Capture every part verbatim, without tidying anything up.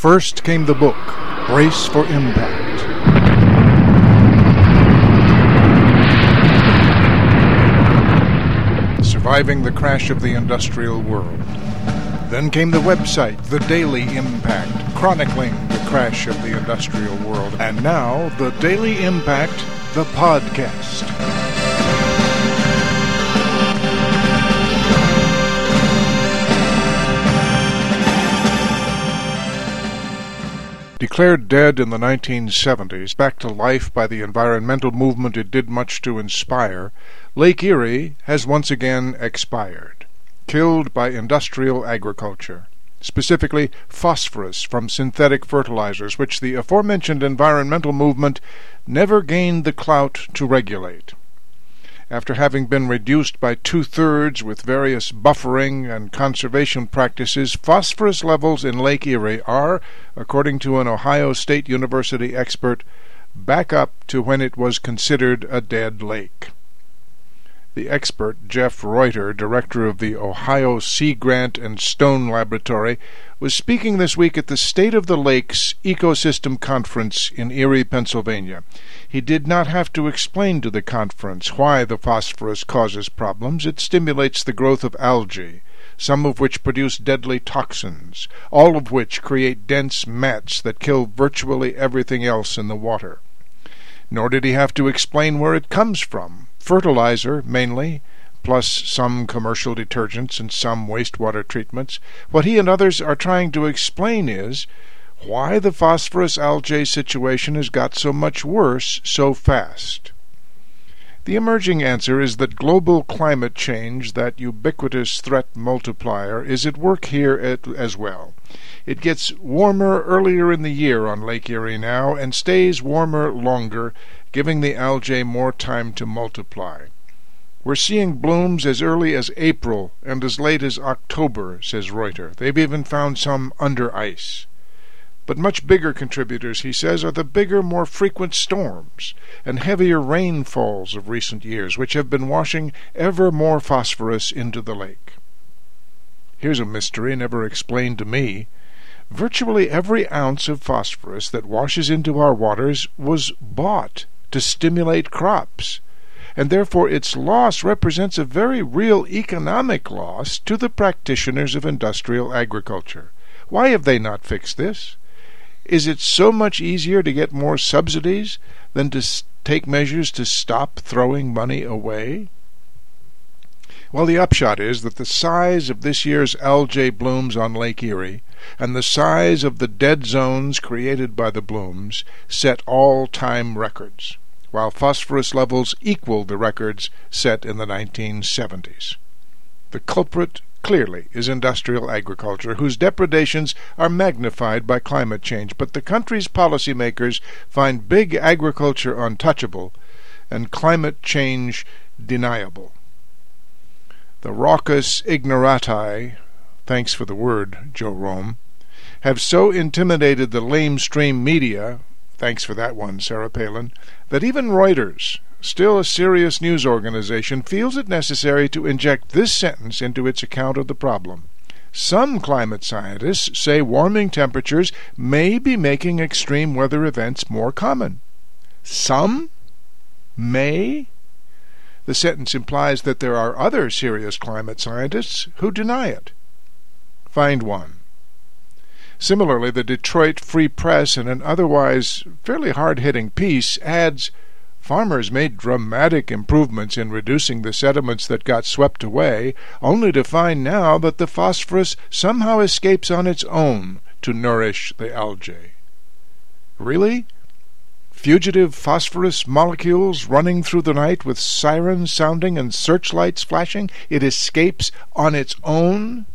First came the book, Brace for Impact. Surviving the Crash of the Industrial World. Then came the website, The Daily Impact, chronicling the crash of the industrial world. And now, The Daily Impact, the podcast. Declared dead in the nineteen seventies, back to life by the environmental movement it did much to inspire, Lake Erie has once again expired, killed by industrial agriculture, specifically phosphorus from synthetic fertilizers, which the aforementioned environmental movement never gained the clout to regulate. After having been reduced by two-thirds with various buffering and conservation practices, phosphorus levels in Lake Erie are, according to an Ohio State University expert, back up to when it was considered a dead lake. The expert, Jeff Reuter, director of the Ohio Sea Grant and Stone Laboratory, was speaking this week at the State of the Lakes Ecosystem Conference in Erie, Pennsylvania. He did not have to explain to the conference why the phosphorus causes problems. It stimulates the growth of algae, some of which produce deadly toxins, all of which create dense mats that kill virtually everything else in the water. Nor did he have to explain where it comes from. Fertilizer, mainly, plus some commercial detergents and some wastewater treatments. What he and others are trying to explain is why the phosphorus algae situation has got so much worse so fast. The emerging answer is that global climate change, that ubiquitous threat multiplier, is at work here at, as well. It gets warmer earlier in the year on Lake Erie now and stays warmer longer, giving the algae more time to multiply. We're seeing blooms as early as April and as late as October, says Reuter. They've even found some under ice. But much bigger contributors, he says, are the bigger, more frequent storms and heavier rainfalls of recent years, which have been washing ever more phosphorus into the lake. Here's a mystery never explained to me. Virtually every ounce of phosphorus that washes into our waters was bought to stimulate crops, and therefore its loss represents a very real economic loss to the practitioners of industrial agriculture. Why have they not fixed this? Is it so much easier to get more subsidies than to take measures to stop throwing money away? Well, the upshot is that the size of this year's algae blooms on Lake Erie and the size of the dead zones created by the blooms set all-time records, while phosphorus levels equal the records set in the nineteen seventies. The culprit clearly is industrial agriculture, whose depredations are magnified by climate change, but the country's policymakers find big agriculture untouchable and climate change deniable. The raucous ignorati, thanks for the word, Joe Rome, have so intimidated the lamestream media, thanks for that one, Sarah Palin, that even Reuters, still a serious news organization, feels it necessary to inject this sentence into its account of the problem. Some climate scientists say warming temperatures may be making extreme weather events more common. Some? May? The sentence implies that there are other serious climate scientists who deny it. Find one. Similarly, the Detroit Free Press, in an otherwise fairly hard-hitting piece, adds, farmers made dramatic improvements in reducing the sediments that got swept away, only to find now that the phosphorus somehow escapes on its own to nourish the algae. Really? Fugitive phosphorus molecules running through the night with sirens sounding and searchlights flashing? It escapes on its own?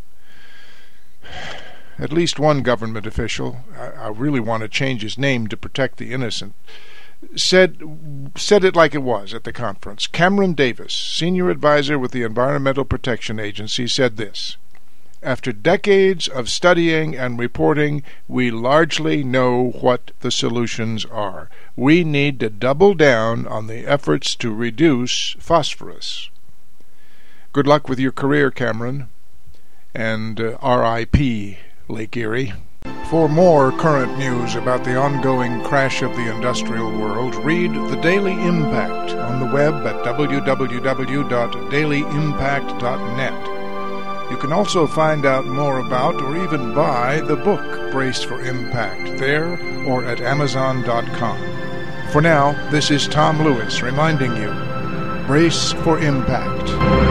At least one government official, I, I really want to change his name to protect the innocent, said said it like it was at the conference. Cameron Davis, senior advisor with the Environmental Protection Agency, said this: after decades of studying and reporting, we largely know what the solutions are. We need to double down on the efforts to reduce phosphorus. Good luck with your career, Cameron, and uh, R I P Lake Erie. For more current news about the ongoing crash of the industrial world, read The Daily Impact on the web at w w w dot daily impact dot net. You can also find out more about or even buy the book Brace for Impact there or at amazon dot com. For now, this is Tom Lewis reminding you, brace for impact.